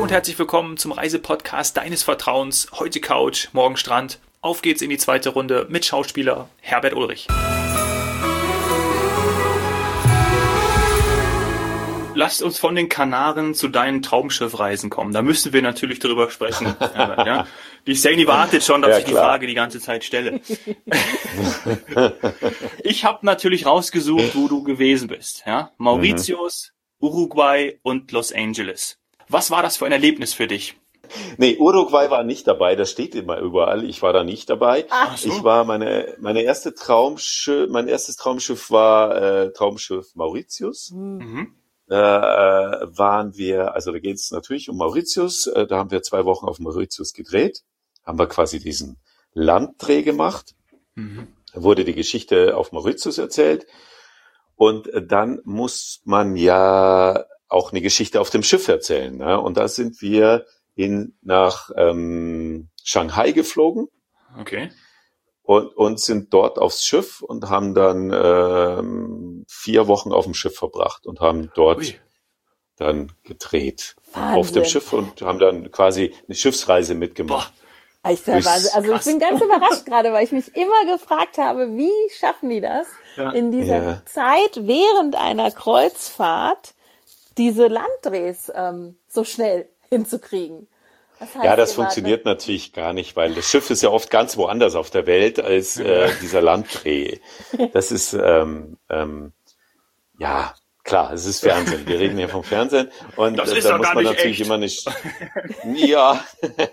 und herzlich willkommen zum Reisepodcast deines Vertrauens. Heute Couch, morgen Strand. Auf geht's in die zweite Runde mit Schauspieler Herbert Ulrich. Lasst uns von den Kanaren zu deinen Traumschiffreisen kommen. Da müssen wir natürlich drüber sprechen. Herbert, ja? Die Saini wartet schon, dass ich die Frage die ganze Zeit stelle. Ich habe natürlich rausgesucht, wo du gewesen bist. Ja? Mauritius, Uruguay und Los Angeles. Was war das für ein Erlebnis für dich? Nee, Uruguay war nicht dabei, das steht immer überall. Ich war da nicht dabei. Ach so. Ich war mein erstes Traumschiff war Traumschiff Mauritius. Waren wir, also da geht es natürlich um Mauritius. Da haben wir 2 Wochen auf Mauritius gedreht. Haben wir quasi diesen Landdreh gemacht. Da wurde die Geschichte auf Mauritius erzählt. Und dann muss man ja auch eine Geschichte auf dem Schiff erzählen. Ne? Und da sind wir nach Shanghai geflogen. Okay. Und sind dort aufs Schiff und haben dann 4 Wochen auf dem Schiff verbracht und haben dort dann gedreht. Wahnsinn. Auf dem Schiff und haben dann quasi eine Schiffsreise mitgemacht. Ich bin ganz überrascht gerade, weil ich mich immer gefragt habe, wie schaffen die das, in dieser Zeit während einer Kreuzfahrt diese Landdrehs so schnell hinzukriegen. Das funktioniert natürlich gar nicht, weil das Schiff ist ja oft ganz woanders auf der Welt als dieser Landdreh. Das ist, klar, es ist Fernsehen. Wir reden hier vom Fernsehen. Und das ist da doch muss gar man nicht natürlich echt. immer nicht. Ja,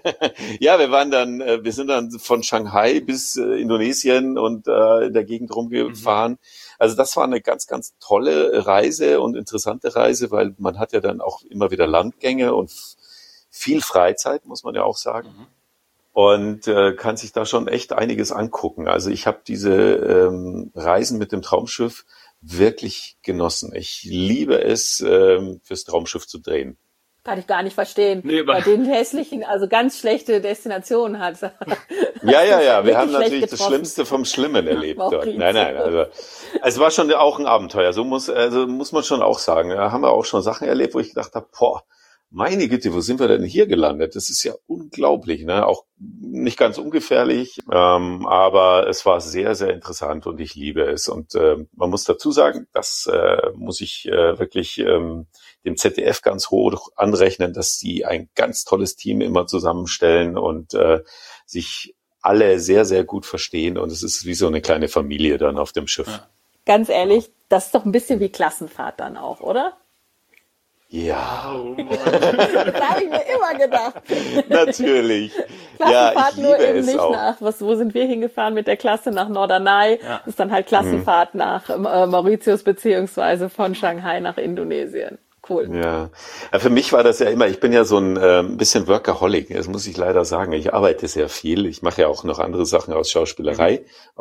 wir sind dann von Shanghai bis Indonesien und in der Gegend rumgefahren. Also das war eine ganz, ganz tolle Reise und interessante Reise, weil man hat ja dann auch immer wieder Landgänge und viel Freizeit, muss man ja auch sagen. Und kann sich da schon echt einiges angucken. Also ich habe diese Reisen mit dem Traumschiff wirklich genossen. Ich liebe es, fürs Traumschiff zu drehen. Kann ich gar nicht verstehen. Nee, bei den hässlichen, also ganz schlechte Destinationen hat. Ja. Wir haben natürlich das Schlimmste vom Schlimmen erlebt dort. Nein. Also es war schon auch ein Abenteuer. So muss man schon auch sagen. Da haben wir auch schon Sachen erlebt, wo ich gedacht habe, meine Güte, wo sind wir denn hier gelandet? Das ist ja unglaublich, ne? Auch nicht ganz ungefährlich, aber es war sehr, sehr interessant und ich liebe es. Und man muss dazu sagen, das muss ich wirklich dem ZDF ganz hoch anrechnen, dass die ein ganz tolles Team immer zusammenstellen und sich alle sehr, sehr gut verstehen. Und es ist wie so eine kleine Familie dann auf dem Schiff. Ja. Ganz ehrlich, das ist doch ein bisschen wie Klassenfahrt dann auch, oder? Ja. Das habe ich mir immer gedacht. Natürlich. Klassenfahrt ich nur liebe eben es nicht auch. Wo sind wir hingefahren mit der Klasse? Nach Norderney. Ja. Das ist dann halt Klassenfahrt nach Mauritius beziehungsweise von Shanghai nach Indonesien. Cool. Ja. Für mich war das ja immer, ich bin ja so ein bisschen Workaholic, das muss ich leider sagen. Ich arbeite sehr viel. Ich mache ja auch noch andere Sachen aus Schauspielerei.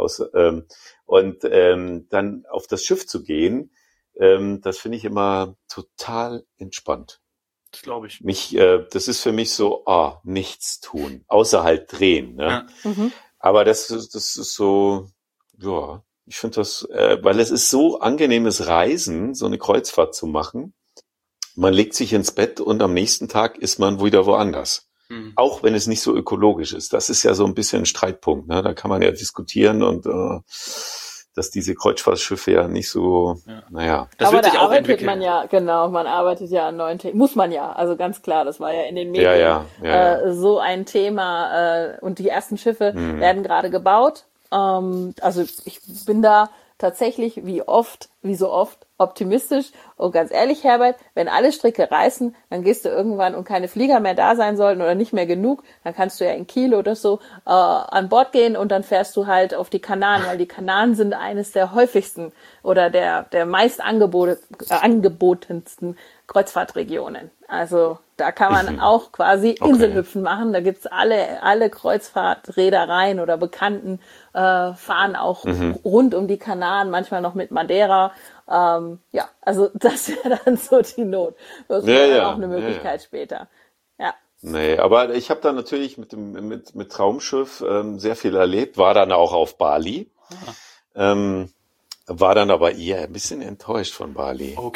Dann auf das Schiff zu gehen, das finde ich immer total entspannt. Das glaube ich. Das ist für mich so, nichts tun, außer halt drehen. Ne? Ja. Aber das ist so, ja, ich finde das, weil es ist so angenehmes Reisen, so eine Kreuzfahrt zu machen. Man legt sich ins Bett und am nächsten Tag ist man wieder woanders. Auch wenn es nicht so ökologisch ist. Das ist ja so ein bisschen ein Streitpunkt. Ne? Da kann man ja diskutieren und dass diese Kreuzfahrtschiffe ja nicht so, Das aber wird sich da auch arbeitet entwickeln. man ja, genau, man arbeitet ja an neuen Themen. Muss man ja, also ganz klar, das war ja in den Medien so ein Thema. Und die ersten Schiffe werden gerade gebaut. Also ich bin da tatsächlich wie so oft optimistisch. Und ganz ehrlich, Herbert, wenn alle Stricke reißen, dann gehst du irgendwann und keine Flieger mehr da sein sollten oder nicht mehr genug, dann kannst du ja in Kiel oder so an Bord gehen und dann fährst du halt auf die Kanaren, weil die Kanaren sind eines der häufigsten oder der meist angebotensten Kreuzfahrtregionen. Also da kann man auch quasi Inselhüpfen machen. Da gibt's alle Kreuzfahrtreedereien oder Bekannten fahren auch rund um die Kanaren, manchmal noch mit Madeira. Also das wäre dann so die Not. Das wäre dann auch eine Möglichkeit später. Ja. Nee, aber ich habe da natürlich mit Traumschiff sehr viel erlebt, war dann auch auf Bali. War dann aber eher ein bisschen enttäuscht von Bali. Okay.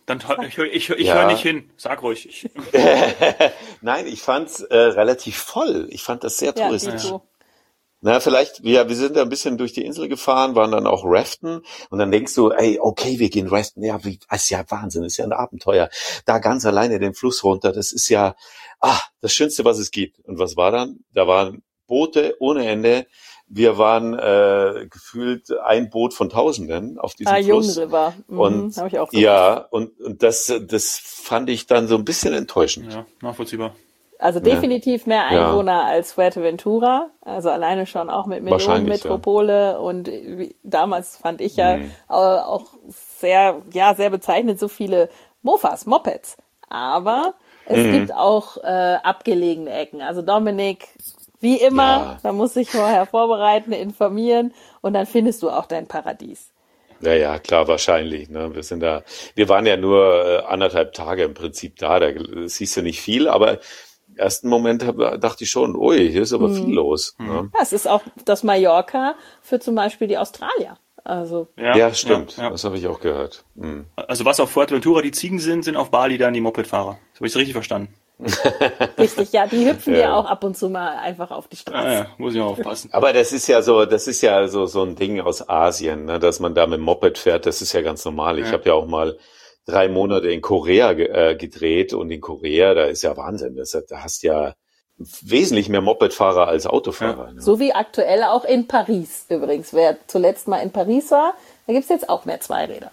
Dann ich höre nicht hin. Sag ruhig. Nein, ich fand's relativ voll. Ich fand das sehr touristisch. Ja. Na, vielleicht, wir sind da ein bisschen durch die Insel gefahren, waren dann auch raften und dann denkst du, ey, okay, wir gehen raften. Ja, ist ja Wahnsinn, ist ja ein Abenteuer. Da ganz alleine den Fluss runter, das ist ja, das Schönste, was es gibt. Und was war dann? Da waren Boote ohne Ende. Wir waren gefühlt ein Boot von Tausenden auf diesem Fluss. River. Und hab ich auch und das fand ich dann so ein bisschen enttäuschend. Ja, nachvollziehbar. Also definitiv mehr Einwohner als Fuerteventura. Also alleine schon auch mit Millionenmetropole. Ja. Und damals fand ich auch sehr bezeichnend, so viele Mopeds. Aber es gibt auch abgelegene Ecken. Also Dominik, wie immer, da muss ich vorher vorbereiten, informieren und dann findest du auch dein Paradies. Ja, klar, wahrscheinlich. Ne? Wir waren ja nur 1,5 Tage im Prinzip da siehst du nicht viel, aber im ersten Moment dachte ich schon, ui, hier ist aber viel los. Ne? Ja, es ist auch das Mallorca für zum Beispiel die Australier. Also ja, stimmt. Ja. Das habe ich auch gehört. Also was auf Fuerteventura die Ziegen sind auf Bali dann die Mopedfahrer. Das habe ich richtig verstanden. Richtig, ja, die hüpfen ja auch ab und zu mal einfach auf die Straße. Ja, muss ich auch aufpassen. Aber das ist ja so ein Ding aus Asien, ne, dass man da mit dem Moped fährt, das ist ja ganz normal. Ich habe ja auch mal 3 Monate in Korea gedreht und in Korea, da ist ja Wahnsinn. Da hast ja wesentlich mehr Mopedfahrer als Autofahrer. Ja. Ne? So wie aktuell auch in Paris übrigens. Wer zuletzt mal in Paris war, da gibt's jetzt auch mehr Zweiräder.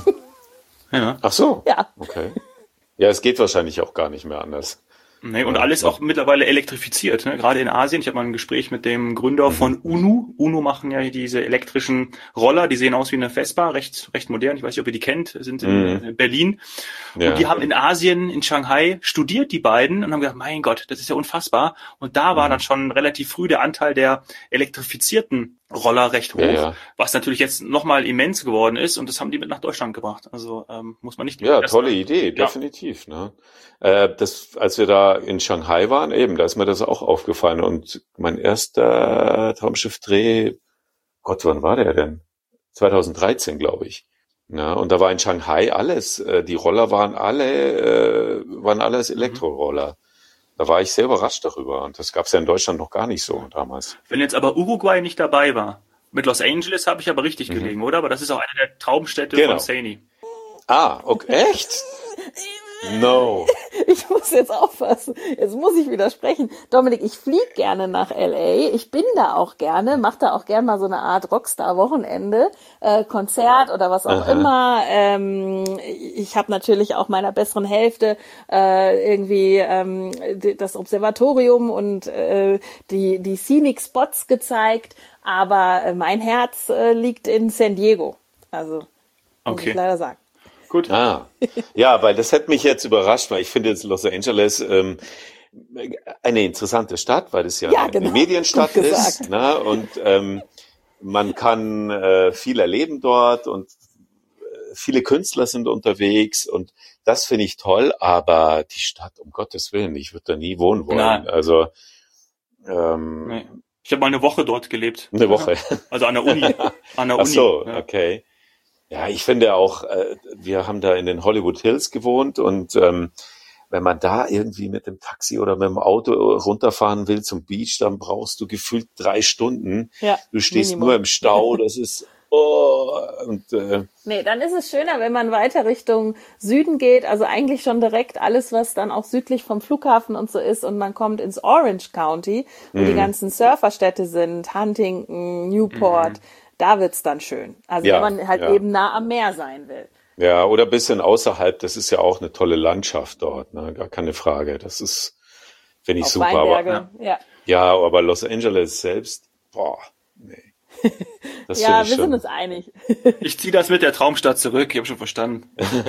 Ja. Ach so? Ja. Okay. Ja, es geht wahrscheinlich auch gar nicht mehr anders. Nee, und alles auch mittlerweile elektrifiziert, ne? Gerade in Asien. Ich habe mal ein Gespräch mit dem Gründer von UNU. UNU machen ja diese elektrischen Roller, die sehen aus wie eine Vespa, recht modern. Ich weiß nicht, ob ihr die kennt, sind in Berlin. Ja. Und die haben in Asien, in Shanghai, studiert, die beiden, und haben gedacht, mein Gott, das ist ja unfassbar. Und da war dann schon relativ früh der Anteil der elektrifizierten Roller recht hoch, was natürlich jetzt nochmal immens geworden ist, und das haben die mit nach Deutschland gebracht. Also muss man nicht... Ja, tolle Idee, definitiv. Ne? Als wir da in Shanghai waren, da ist mir das auch aufgefallen, und mein erster Traumschiff-Dreh, Gott, wann war der denn? 2013, glaube ich. Ja, und da war in Shanghai alles, die Roller waren alles Elektroroller. Da war ich sehr überrascht darüber, und das gab's ja in Deutschland noch gar nicht so damals. Wenn jetzt aber Uruguay nicht dabei war, mit Los Angeles habe ich aber richtig gelegen, oder? Aber das ist auch eine der Traumstädte von Saini. Okay, echt? No. Ich muss jetzt aufpassen. Jetzt muss ich widersprechen. Dominik, ich fliege gerne nach L.A. Ich bin da auch gerne, mache da auch gerne mal so eine Art Rockstar-Wochenende, Konzert oder was auch immer. Ich habe natürlich auch meiner besseren Hälfte das Observatorium und die Scenic Spots gezeigt. Aber mein Herz liegt in San Diego. Also, muss ich leider sagen. Gut. Ja, weil das hat mich jetzt überrascht, weil ich finde jetzt Los Angeles eine interessante Stadt, weil es eine Medienstadt ist, ne? Und man kann viel erleben dort, und viele Künstler sind unterwegs, und das finde ich toll, aber die Stadt, um Gottes Willen, ich würde da nie wohnen wollen. Nein. Also nee. Ich habe mal eine Woche dort gelebt. Eine Woche? Also an der Uni. Ach so, okay. Ja, ich finde auch, wir haben da in den Hollywood Hills gewohnt, und wenn man da irgendwie mit dem Taxi oder mit dem Auto runterfahren will zum Beach, dann brauchst du gefühlt 3 Stunden. Ja, du stehst Minimum. Nur im Stau, das ist Nee, dann ist es schöner, wenn man weiter Richtung Süden geht, also eigentlich schon direkt alles, was dann auch südlich vom Flughafen und so ist, und man kommt ins Orange County, wo die ganzen Surferstädte sind, Huntington, Newport. Da wird's dann schön. Also wenn man halt eben nah am Meer sein will. Ja, oder ein bisschen außerhalb, das ist ja auch eine tolle Landschaft dort, ne? Gar keine Frage. Das ist, finde ich, super. Weinberge, aber aber Los Angeles selbst, nee. Das wir sind uns einig. Ich ziehe das mit der Traumstadt zurück, ich habe schon verstanden.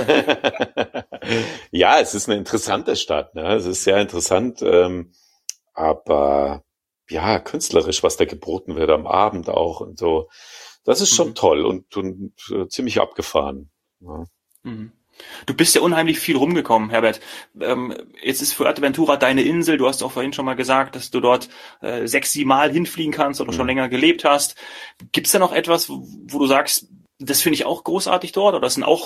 Ja, es ist eine interessante Stadt, ne? Es ist sehr interessant, aber ja, künstlerisch, was da geboten wird am Abend auch und so. Das ist schon toll und ziemlich abgefahren. Ja. Du bist ja unheimlich viel rumgekommen, Herbert. Jetzt ist Fuerteventura deine Insel. Du hast auch vorhin schon mal gesagt, dass du dort 6-7 Mal hinfliegen kannst oder schon länger gelebt hast. Gibt's da noch etwas, wo du sagst, das finde ich auch großartig dort, oder das sind auch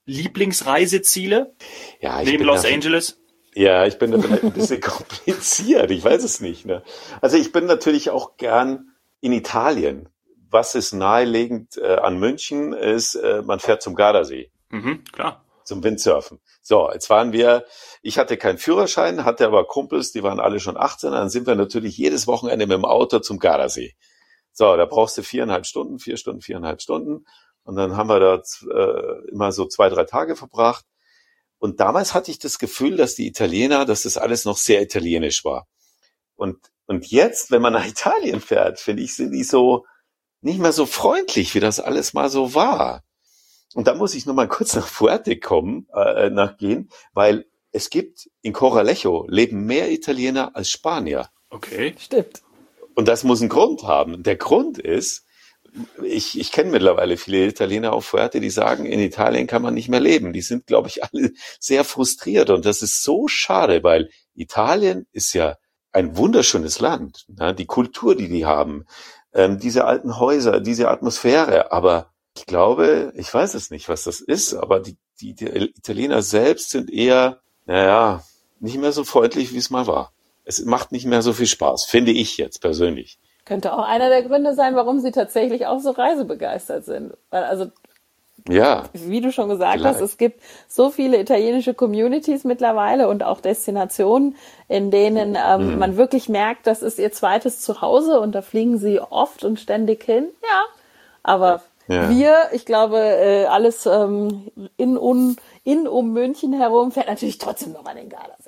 Lieblingsreiseziele? Ja, neben Los Angeles? Ja, ich bin da vielleicht ein bisschen kompliziert. Ich weiß es nicht. Ne? Also ich bin natürlich auch gern in Italien. Was ist naheliegend an München ist, man fährt zum Gardasee. Klar. Zum Windsurfen. So, jetzt ich hatte keinen Führerschein, hatte aber Kumpels, die waren alle schon 18, dann sind wir natürlich jedes Wochenende mit dem Auto zum Gardasee. So, da brauchst du 4,5 Stunden. Und dann haben wir da immer so 2-3 Tage verbracht. Und damals hatte ich das Gefühl, dass das alles noch sehr italienisch war. Und jetzt, wenn man nach Italien fährt, finde ich, sind die so nicht mehr so freundlich, wie das alles mal so war. Und da muss ich nur mal kurz nach Fuerte nachgehen, weil es gibt in Coralejo leben mehr Italiener als Spanier. Okay. Stimmt. Und das muss einen Grund haben. Der Grund ist, ich kenne mittlerweile viele Italiener auf Fuerte, die sagen, in Italien kann man nicht mehr leben. Die sind, glaube ich, alle sehr frustriert. Und das ist so schade, weil Italien ist ja ein wunderschönes Land. Ne? Die Kultur, die haben, diese alten Häuser, diese Atmosphäre. Aber ich glaube, ich weiß es nicht, was das ist, aber die Italiener selbst sind eher, nicht mehr so freundlich, wie es mal war. Es macht nicht mehr so viel Spaß, finde ich jetzt persönlich. Könnte auch einer der Gründe sein, warum sie tatsächlich auch so reisebegeistert sind. Weil wie du schon gesagt hast, es gibt so viele italienische Communities mittlerweile und auch Destinationen, in denen man wirklich merkt, das ist ihr zweites Zuhause und da fliegen sie oft und ständig hin. Ja, aber ich glaube, alles in um München herum fährt natürlich trotzdem noch an den Gardasee.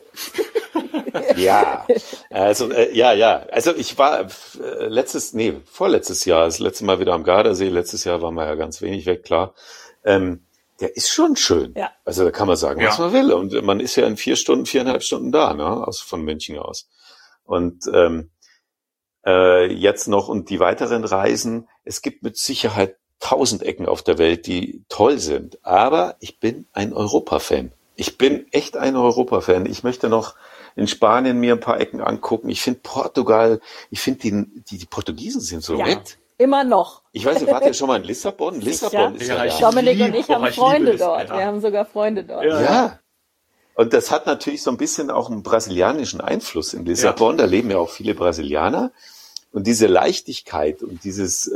Ja, also Also ich war vorletztes Jahr, das letzte Mal wieder am Gardasee. Letztes Jahr waren wir ja ganz wenig weg, klar. Der ist schon schön. Ja. Also da kann man sagen, was man will. Und man ist ja in 4,5 Stunden da, ne, von München aus. Und jetzt noch und die weiteren Reisen. Es gibt mit Sicherheit 1000 Ecken auf der Welt, die toll sind. Aber ich bin ein Europa-Fan. Ich bin echt ein Europa-Fan. Ich möchte noch in Spanien mir ein paar Ecken angucken. Ich finde Portugal, die Portugiesen sind so nett. Immer noch. Ich weiß nicht, wart ihr schon mal in Lissabon? Lissabon ist ja da. Dominik und ich haben Freunde dort. Wir haben sogar Freunde dort. Ja. Und das hat natürlich so ein bisschen auch einen brasilianischen Einfluss in Lissabon. Da leben ja auch viele Brasilianer. Und diese Leichtigkeit und dieses,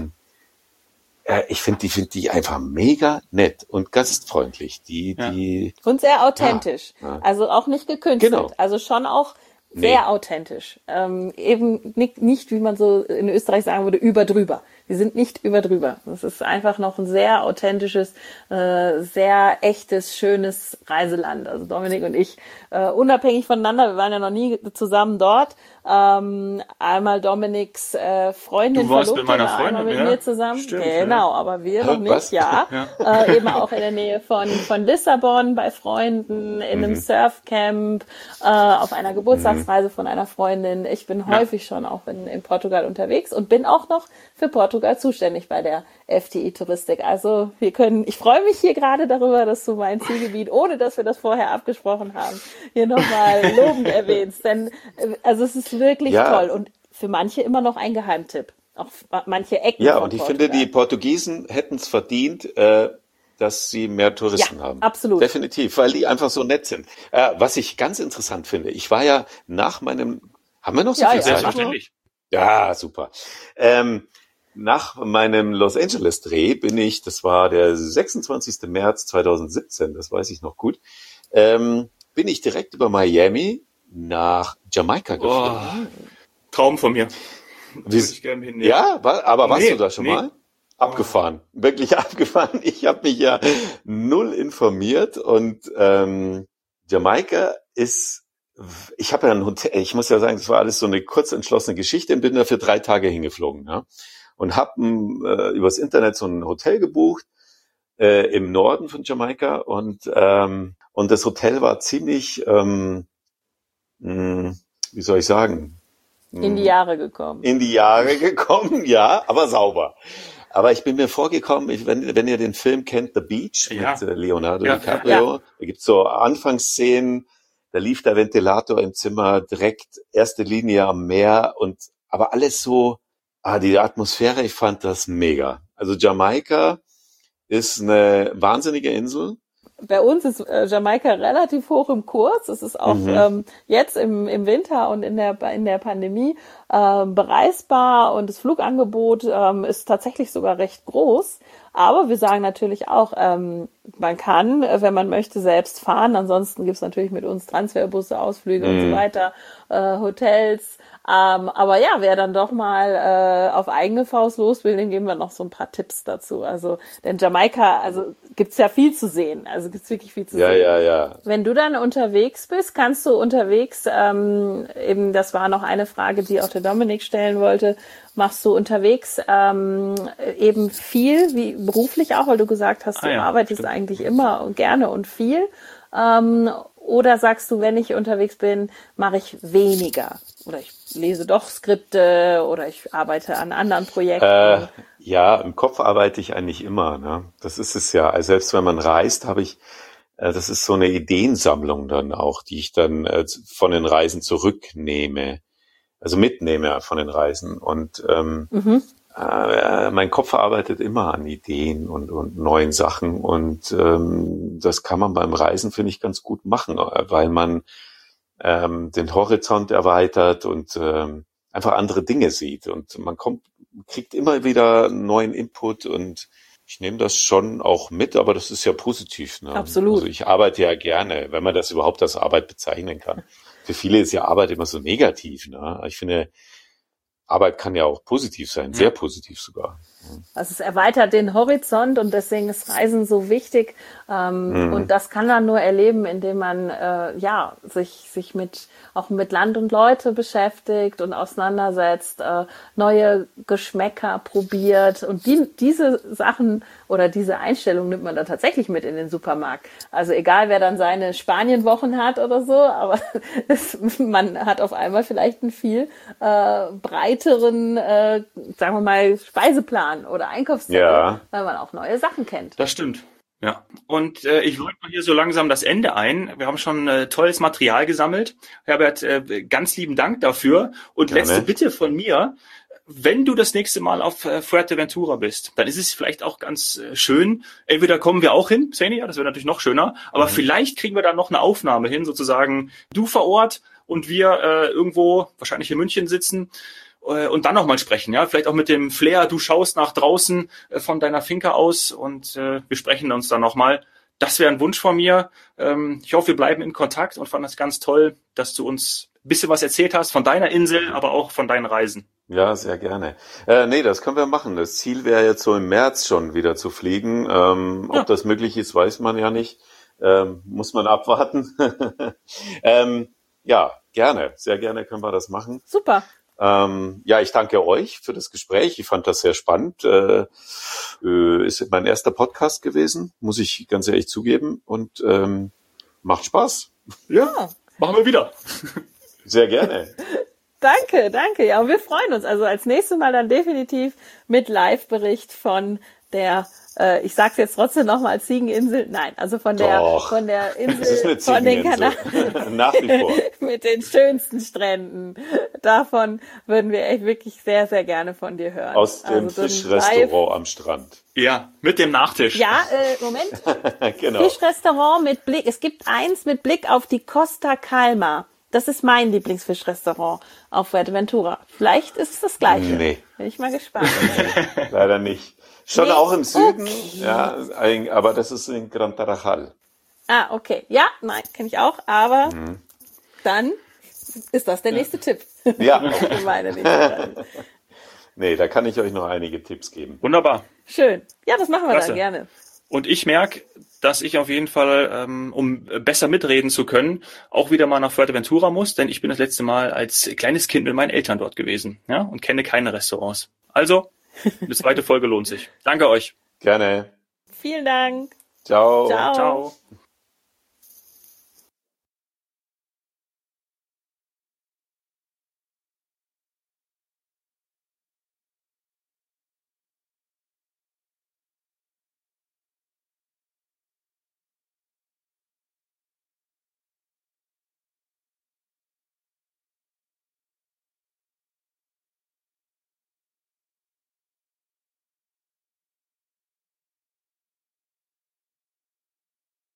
ich finde die einfach mega nett und gastfreundlich. Und sehr authentisch. Ja. Also auch nicht gekünstelt. Genau. Also schon auch sehr authentisch. Eben nicht, wie man so in Österreich sagen würde, überdrüber. Die sind nicht überdrüber. Das ist einfach noch ein sehr authentisches, sehr echtes, schönes Reiseland. Also Dominik und ich, unabhängig voneinander, wir waren ja noch nie zusammen dort. Einmal Dominiks Freundin, du warst mit meiner Freundin, einmal mit mir zusammen. Stimmt, genau, aber wir noch nicht, eben auch in der Nähe von Lissabon bei Freunden, in einem Surfcamp, auf einer Geburtstagsreise von einer Freundin. Ich bin häufig schon auch in Portugal unterwegs und bin auch noch für Portugal zuständig bei der FTI Touristik. Also ich freue mich hier gerade darüber, dass du mein Zielgebiet, ohne dass wir das vorher abgesprochen haben, hier nochmal lobend erwähnst. Denn also es ist wirklich toll und für manche immer noch ein Geheimtipp. Auch manche Ecken. Ja, und ich finde, die Portugiesen hätten es verdient, dass sie mehr Touristen haben. Absolut. Definitiv, weil die einfach so nett sind. Was ich ganz interessant finde, ich war ja nach meinem, haben wir noch so viel Zeit? Selbstverständlich. Ja, super. Nach meinem Los Angeles Dreh das war der 26. März 2017, das weiß ich noch gut, bin ich direkt über Miami nach Jamaika geflogen. Traum von mir. Würde ich gerne hinnehmen. Ja, aber warst du da schon mal? Abgefahren. Wirklich abgefahren. Ich habe mich ja null informiert und Jamaika ich habe ja ein Hotel, ich muss ja sagen, das war alles so eine kurz entschlossene Geschichte und bin da für 3 Tage hingeflogen. Ja? Und habe übers Internet so ein Hotel gebucht im Norden von Jamaika und das Hotel war ziemlich, wie soll ich sagen? In die Jahre gekommen. In die Jahre gekommen, ja, aber sauber. Aber ich bin mir vorgekommen, wenn ihr den Film kennt, The Beach, mit Leonardo DiCaprio, da gibt's so Anfangsszenen, da lief der Ventilator im Zimmer, direkt erste Linie am Meer aber alles so, die Atmosphäre, ich fand das mega. Also Jamaika ist eine wahnsinnige Insel, bei uns ist Jamaika relativ hoch im Kurs. Es ist auch jetzt im Winter und in der Pandemie bereisbar und das Flugangebot ist tatsächlich sogar recht groß. Aber wir sagen natürlich auch, man kann, wenn man möchte, selbst fahren. Ansonsten gibt's natürlich mit uns Transferbusse, Ausflüge und so weiter, Hotels. Aber ja, wer dann doch mal auf eigene Faust los will, dem geben wir noch so ein paar Tipps dazu. Also, denn Jamaika, also gibt's ja viel zu sehen. Also gibt's wirklich viel zu sehen. Ja. Wenn du dann unterwegs bist, kannst du unterwegs, eben das war noch eine Frage, die auch der Dominik stellen wollte, machst du unterwegs eben viel, wie beruflich auch, weil du gesagt hast, du arbeitest eigentlich immer und gerne und viel. Oder sagst du, wenn ich unterwegs bin, mache ich weniger? Oder ich lese doch Skripte oder ich arbeite an anderen Projekten? Ja, im Kopf arbeite ich eigentlich immer. Ne? Das ist es ja. Also selbst wenn man reist, habe ich, das ist so eine Ideensammlung dann auch, die ich dann von den Reisen zurücknehme. Also mitnehme von den Reisen. Und mein Kopf arbeitet immer an Ideen und neuen Sachen. Und das kann man beim Reisen, finde ich, ganz gut machen, weil man den Horizont erweitert und einfach andere Dinge sieht. Und man kriegt immer wieder neuen Input und ich nehme das schon auch mit, aber das ist ja positiv. Ne? Absolut. Also ich arbeite ja gerne, wenn man das überhaupt als Arbeit bezeichnen kann. Für viele ist ja Arbeit immer so negativ. Ne? Ich finde, Arbeit kann ja auch positiv sein, sehr positiv sogar. Also es erweitert den Horizont und deswegen ist Reisen so wichtig. Und das kann man nur erleben, indem man sich auch mit Land und Leute beschäftigt und auseinandersetzt, neue Geschmäcker probiert. Und diese Sachen oder diese Einstellung nimmt man dann tatsächlich mit in den Supermarkt. Also egal, wer dann seine Spanienwochen hat oder so, aber man hat auf einmal vielleicht einen viel breiteren, sagen wir mal, Speiseplan oder Einkaufszettel, weil man auch neue Sachen kennt. Das stimmt. Ja, und ich läute mal hier so langsam das Ende ein. Wir haben schon tolles Material gesammelt. Herbert, ganz lieben Dank dafür. Und Gerne. Letzte Bitte von mir, wenn du das nächste Mal auf Fuerteventura bist, dann ist es vielleicht auch ganz schön, entweder kommen wir auch hin, Xenia, das wäre natürlich noch schöner, aber vielleicht kriegen wir da noch eine Aufnahme hin, sozusagen du vor Ort und wir irgendwo, wahrscheinlich in München sitzen, und dann nochmal sprechen, ja, vielleicht auch mit dem Flair, du schaust nach draußen von deiner Finca aus und wir sprechen uns dann nochmal. Das wäre ein Wunsch von mir. Ich hoffe, wir bleiben in Kontakt und fand das ganz toll, dass du uns ein bisschen was erzählt hast von deiner Insel, aber auch von deinen Reisen. Ja, sehr gerne. Nee, das können wir machen. Das Ziel wäre jetzt so im März schon wieder zu fliegen. Ob das möglich ist, weiß man ja nicht. Muss man abwarten. Ja, gerne. Sehr gerne können wir das machen. Super. Ja, ich danke euch für das Gespräch. Ich fand das sehr spannend. Ist mein erster Podcast gewesen, muss ich ganz ehrlich zugeben. Und macht Spaß. Ja, machen wir wieder. Sehr gerne. Danke. Ja, und wir freuen uns. Also als nächstes Mal dann definitiv mit Live-Bericht von der, ich sag's jetzt trotzdem nochmal als Ziegeninsel, nein, also von der Insel, von den Kanaren. Nach wie vor. Mit den schönsten Stränden. Davon würden wir echt wirklich sehr, sehr gerne von dir hören. Aus dem Fischrestaurant am Strand. Ja, mit dem Nachtisch. Ja, Moment. Genau. Fischrestaurant mit Blick, es gibt eins mit Blick auf die Costa Calma. Das ist mein Lieblingsfischrestaurant auf Fuerteventura. Vielleicht ist es das Gleiche. Nee. Bin ich mal gespannt. Leider nicht. Schon auch im Süden, ja, aber das ist in Gran Tarajal. Ah, okay. Ja, nein, kenne ich auch, aber dann ist das der nächste Tipp. Ja. Meine nächste. Nee, da kann ich euch noch einige Tipps geben. Wunderbar. Schön. Ja, das machen wir Klasse. dann gerne. Und ich merke, dass ich auf jeden Fall, um besser mitreden zu können, auch wieder mal nach Fuerteventura muss, denn ich bin das letzte Mal als kleines Kind mit meinen Eltern dort gewesen, ja, und kenne keine Restaurants. Also, eine zweite Folge lohnt sich. Danke euch. Gerne. Vielen Dank. Ciao. Ciao. Ciao.